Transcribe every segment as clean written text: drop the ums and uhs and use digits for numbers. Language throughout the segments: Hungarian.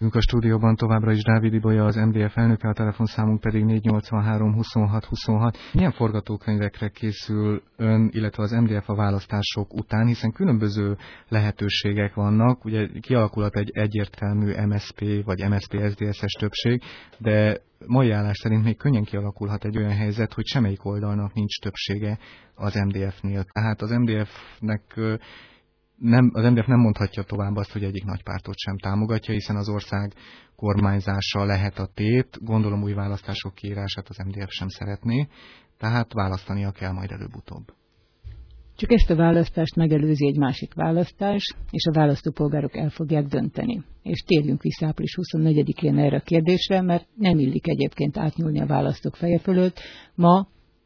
A stúdióban továbbra is Dávid Ibolya, az MDF elnöke, a telefonszámunk pedig 483 26 26. Milyen forgatókönyvekre készül ön, illetve az MDF a választások után, hiszen különböző lehetőségek vannak, ugye kialakulhat egy egyértelmű MSZP vagy MSZP-SZDSZ-es többség, de mai állás szerint még könnyen kialakulhat egy olyan helyzet, hogy semmelyik oldalnak nincs többsége az MDF-nél. Tehát az MDF nem mondhatja tovább azt, hogy egyik nagy pártot sem támogatja, hiszen az ország kormányzása lehet a tét, gondolom új választások kiírását az MDF sem szeretné, tehát választania kell majd előbb-utóbb. Csak ezt a választást megelőzi egy másik választás, és a választópolgárok el fogják dönteni. És térjünk vissza április 24-én erre a kérdésre, mert nem illik egyébként átnyúlni a választók feje fölött. Ma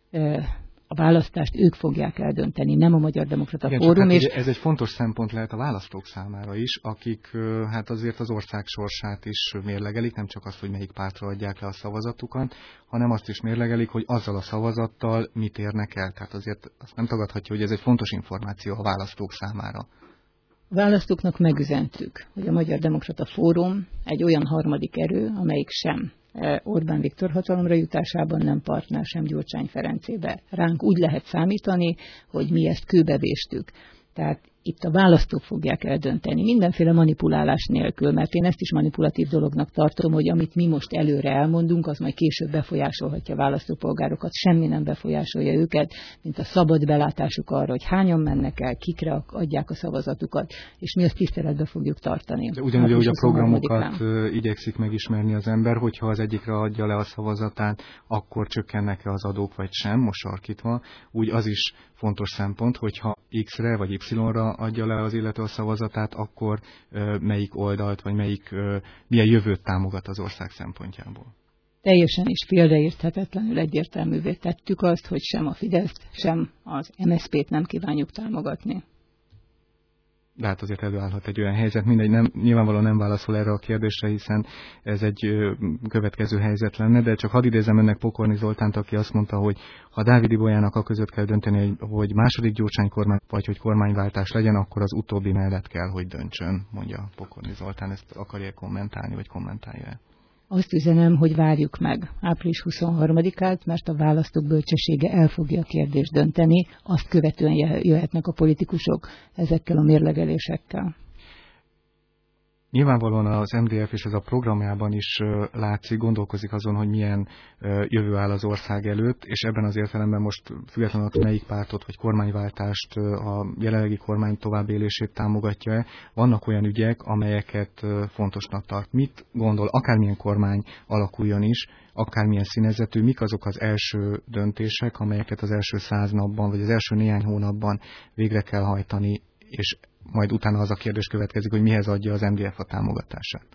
a választást ők fogják eldönteni, nem a Magyar Demokrata Fórum. És ez egy fontos szempont lehet a választók számára is, akik hát azért az ország sorsát is mérlegelik, nem csak azt, hogy melyik pártra adják le a szavazatukat, hanem azt is mérlegelik, hogy azzal a szavazattal mit érnek el. Tehát azért azt nem tagadhatja, hogy ez egy fontos információ a választók számára. A választóknak megüzentük, hogy a Magyar Demokrata Fórum egy olyan harmadik erő, amelyik sem Orbán Viktor hatalomra jutásában nem partner sem Gyurcsány Ferencébe. Ránk úgy lehet számítani, hogy mi ezt kőbevéstük. Tehát itt a választók fogják eldönteni, mindenféle manipulálás nélkül, mert én ezt is manipulatív dolognak tartom, hogy amit mi most előre elmondunk, az majd később befolyásolhatja a választópolgárokat, semmi nem befolyásolja őket, mint a szabad belátásuk arra, hogy hányan mennek el, kikre adják a szavazatukat, és mi azt tiszteletbe fogjuk tartani. De ugyanúgy, hogy a programokat igyekszik megismerni az ember, hogyha az egyikre adja le a szavazatát, akkor csökkennek-e az adók vagy sem, most sarkítva, úgy az is fontos szempont, hogyha X-re vagy Y-ra adja le az illető a szavazatát, akkor melyik oldalt, vagy milyen jövőt támogat az ország szempontjából. Teljesen is félreérthetetlenül egyértelművé tettük azt, hogy sem a Fideszt, sem az MSZP-t nem kívánjuk támogatni. De hát azért előállhat egy olyan helyzet, nyilvánvalóan nem válaszol erre a kérdésre, hiszen ez egy következő helyzet lenne, de csak hadd idézem önnek Pokorni Zoltánt, aki azt mondta, hogy ha Dávid Ibolyának a között kell dönteni, hogy második Gyurcsány kormány, vagy hogy kormányváltás legyen, akkor az utóbbi mellett kell, hogy döntsön, mondja Pokorni Zoltán. Ezt akarja kommentálni, vagy kommentálja-e? Azt üzenem, hogy várjuk meg április 23-át, mert a választók bölcsessége el fogja a kérdést dönteni, azt követően jöhetnek a politikusok ezekkel a mérlegelésekkel. Nyilvánvalóan az MDF és ez a programjában is látszik, gondolkozik azon, hogy milyen jövő áll az ország előtt, és ebben az értelemben most függetlenül, hogy melyik pártot vagy kormányváltást, a jelenlegi kormány továbbélését támogatja-e, vannak olyan ügyek, amelyeket fontosnak tart. Mit gondol, akármilyen kormány alakuljon is, akármilyen színezetű, mik azok az első döntések, amelyeket az első 100 napban, vagy az első néhány hónapban végre kell hajtani, és majd utána az a kérdés következik, hogy mihez adja az MDF a támogatását.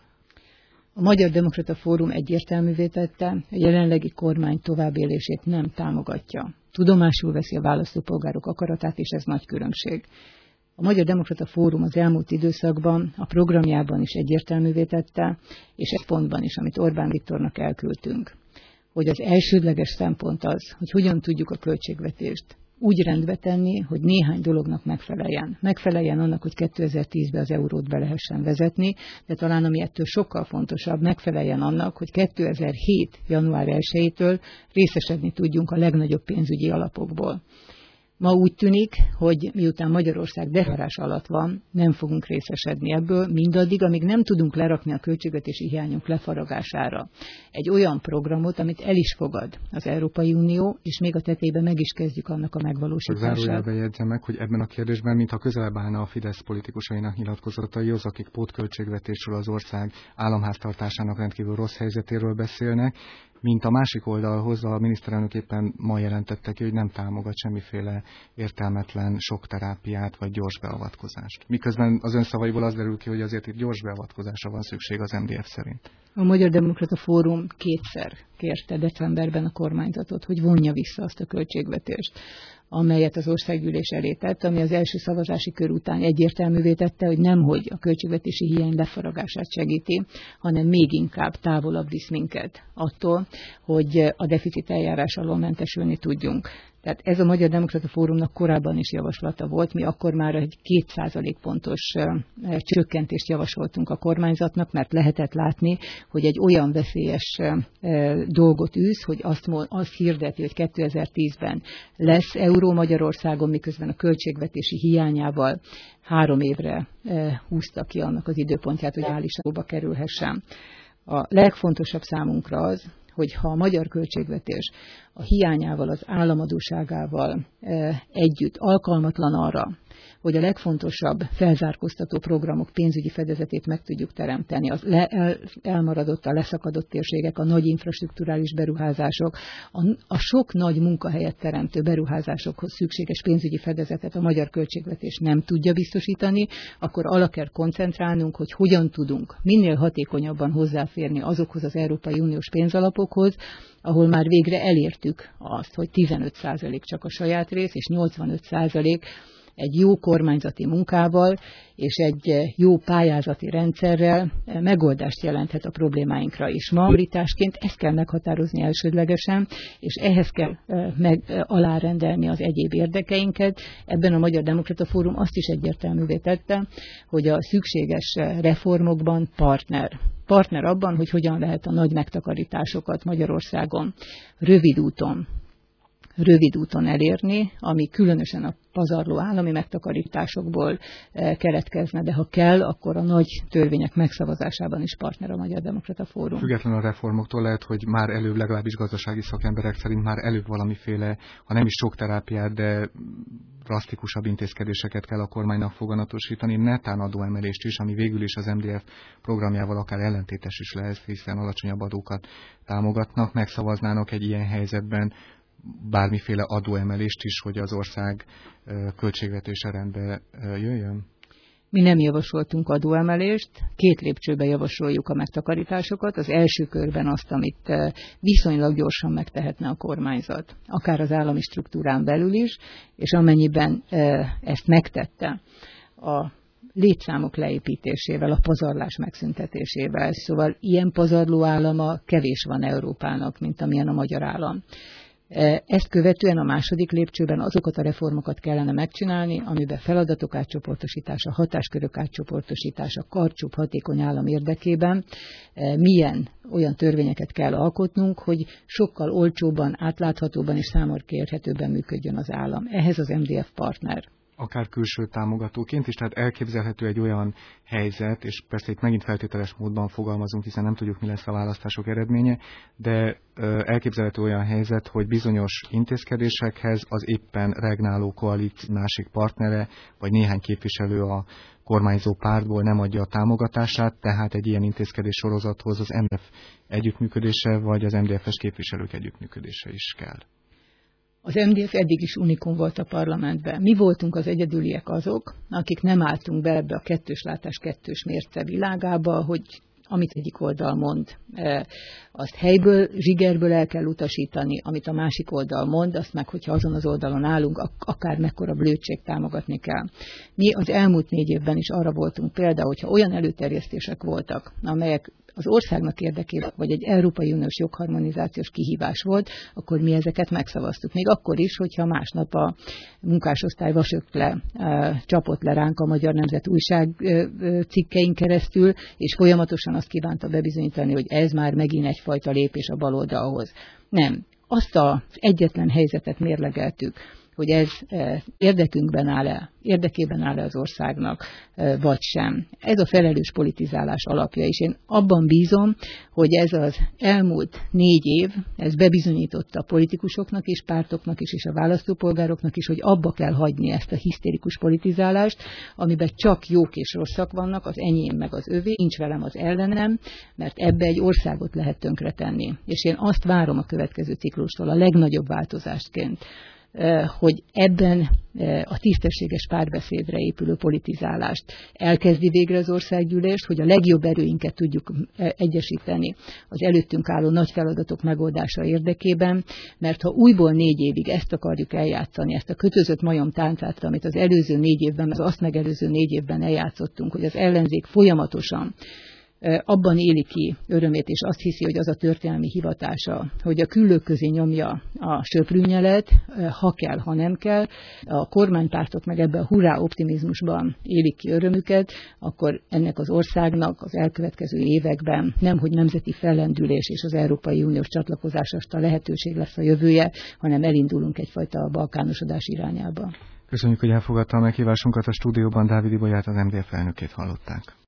A Magyar Demokrata Fórum egyértelművé tette, a jelenlegi kormány továbbélését nem támogatja. Tudomásul veszi a választópolgárok akaratát, és ez nagy különbség. A Magyar Demokrata Fórum az elmúlt időszakban a programjában is egyértelművé tette, és egy pontban is, amit Orbán Viktornak elküldtünk, hogy az elsődleges szempont az, hogy hogyan tudjuk a költségvetést úgy rendbe tenni, hogy néhány dolognak megfeleljen. Megfeleljen annak, hogy 2010-ben az eurót be lehessen vezetni, de talán ami ettől sokkal fontosabb, megfeleljen annak, hogy 2007. január 1-től részesedni tudjunk a legnagyobb pénzügyi alapokból. Ma úgy tűnik, hogy miután Magyarország defárás alatt van, nem fogunk részesedni ebből, mindaddig, amíg nem tudunk lerakni a költségvetési hiányunk lefaragására egy olyan programot, amit el is fogad az Európai Unió, és még a tetejében meg is kezdjük annak a megvalósítását. Zárójelben jegyzem meg, hogy ebben a kérdésben, mintha közelebb állna a Fidesz politikusainak nyilatkozataihoz, akik pótköltségvetésről, az ország államháztartásának rendkívül rossz helyzetéről beszélnek, mint a másik oldalhoz a miniszterelnök éppen ma jelentette ki, hogy nem támogat semmiféle értelmetlen sokterápiát vagy gyors beavatkozást. Miközben az ön szavaiból az derül ki, hogy azért itt gyors beavatkozásra van szükség az MDF szerint. A Magyar Demokrata Fórum kétszer kérte decemberben a kormányzatot, hogy vonja vissza azt a költségvetést, amelyet az országgyűlés elé tett, ami az első szavazási kör után egyértelművé tette, hogy nemhogy a költségvetési hiány lefaragását segíti, hanem még inkább távolabb visz minket attól, hogy a deficit eljárás alól mentesülni tudjunk. Tehát ez a Magyar Demokrata Fórumnak korábban is javaslata volt, mi akkor már egy 2% pontos csökkentést javasoltunk a kormányzatnak, mert lehetett látni, hogy egy olyan veszélyes dolgot űz, hogy azt hirdeti, hogy 2010-ben lesz euró Magyarországon, miközben a költségvetési hiányával 3 évre húzta ki annak az időpontját, hogy reálisan kerülhessen. A legfontosabb számunkra az, hogy ha a magyar költségvetés a hiányával, az államadósságával együtt alkalmatlan arra, hogy a legfontosabb felzárkóztató programok pénzügyi fedezetét meg tudjuk teremteni, az elmaradott, a leszakadott térségek, a nagy infrastrukturális beruházások, a sok nagy munkahelyet teremtő beruházásokhoz szükséges pénzügyi fedezetet a magyar költségvetés nem tudja biztosítani, akkor arra kell koncentrálnunk, hogy hogyan tudunk minél hatékonyabban hozzáférni azokhoz az Európai Uniós pénzalapokhoz, ahol már végre elértük azt, hogy 15% csak a saját rész, és 85% egy jó kormányzati munkával és egy jó pályázati rendszerrel megoldást jelenthet a problémáinkra is. Ma prioritásként ezt kell meghatározni elsődlegesen, és ehhez kell alárendelni az egyéb érdekeinket. Ebben a Magyar Demokrata Fórum azt is egyértelművé tette, hogy a szükséges reformokban partner. Partner abban, hogy hogyan lehet a nagy megtakarításokat Magyarországon rövid úton elérni, ami különösen a pazarló állami megtakarításokból keletkezne, de ha kell, akkor a nagy törvények megszavazásában is partner a Magyar Demokrata Fórum. Függetlenül a reformoktól lehet, hogy már előbb, legalábbis gazdasági szakemberek szerint már előbb valamiféle, ha nem is sok terápiát, de drasztikusabb intézkedéseket kell a kormánynak foganatosítani, netán adóemelést is, ami végül is az MDF programjával akár ellentétes is lehet, hiszen alacsonyabb adókat támogatnak, megszavaznának egy ilyen helyzetben bármiféle adóemelést is, hogy az ország költségvetése rendbe jöjjön? Mi nem javasoltunk adóemelést, 2 lépcsőben javasoljuk a megtakarításokat. Az első körben azt, amit viszonylag gyorsan megtehetne a kormányzat, akár az állami struktúrán belül is, és amennyiben ezt megtette a létszámok leépítésével, a pazarlás megszüntetésével. Szóval ilyen pazarló állama kevés van Európának, mint amilyen a magyar állam. Ezt követően a második lépcsőben azokat a reformokat kellene megcsinálni, amiben feladatok átcsoportosítása, hatáskörök átcsoportosítása, karcsúbb, hatékony állam érdekében milyen olyan törvényeket kell alkotnunk, hogy sokkal olcsóbban, átláthatóban és számon kérhetőbben működjön az állam. Ehhez az MDF partner. Akár külső támogatóként is, tehát elképzelhető egy olyan helyzet, és persze itt megint feltételes módban fogalmazunk, hiszen nem tudjuk, mi lesz a választások eredménye, de elképzelhető olyan helyzet, hogy bizonyos intézkedésekhez az éppen regnáló koalíció másik partnere, vagy néhány képviselő a kormányzó pártból nem adja a támogatását, tehát egy ilyen intézkedés sorozathoz az MDF együttműködése, vagy az MDF-es képviselők együttműködése is kell. Az MDF eddig is unikum volt a parlamentben. Mi voltunk az egyedüliek azok, akik nem álltunk be ebbe a kettős látás, kettős mérce világába, hogy amit egyik oldal mond, azt helyből, zsigerből el kell utasítani, amit a másik oldal mond, azt meg, hogyha azon az oldalon állunk, akár mekkora blödség támogatni kell. Mi az elmúlt 4 évben is arra voltunk például, hogyha olyan előterjesztések voltak, amelyek az országnak érdekében, vagy egy Európai Uniós jogharmonizációs kihívás volt, akkor mi ezeket megszavaztuk. Még akkor is, hogyha másnap a munkásosztály vasökle csapott le ránk a Magyar Nemzet újság cikkein keresztül, és folyamatosan azt kívánta bebizonyítani, hogy ez már megint egyfajta lépés a baloldalhoz. Nem. Azt az egyetlen helyzetet mérlegeltük, hogy ez érdekében áll-e az országnak, vagy sem. Ez a felelős politizálás alapja is. Én abban bízom, hogy ez az elmúlt 4 év, ez bebizonyította a politikusoknak is, pártoknak is, és a választópolgároknak is, hogy abba kell hagyni ezt a hisztérikus politizálást, amiben csak jók és rosszak vannak, az enyém meg az övé, nincs velem az ellenem, mert ebbe egy országot lehet tönkretenni. És én azt várom a következő ciklustól a legnagyobb változásként, hogy ebben a tisztességes párbeszédre épülő politizálást elkezdi végre az országgyűlés, hogy a legjobb erőinket tudjuk egyesíteni az előttünk álló nagy feladatok megoldása érdekében, mert ha újból 4 évig ezt akarjuk eljátszani, ezt a kötözött majom táncát, amit az előző 4 évben, az azt megelőző 4 évben eljátszottunk, hogy az ellenzék folyamatosan abban éli ki örömét, és azt hiszi, hogy az a történelmi hivatása, hogy a küllők közé nyomja a söprűnyelet, ha kell, ha nem kell, a kormánypártok meg ebben a hurrá optimizmusban élik ki örömüket, akkor ennek az országnak az elkövetkező években nemhogy nemzeti fellendülés és az Európai Uniós csatlakozásra lehetőség lesz a jövője, hanem elindulunk egyfajta balkánosodás irányába. Köszönjük, hogy elfogadta a meghívásunkat. A stúdióban Dávid Ibolyát, az MDF elnökét hallották.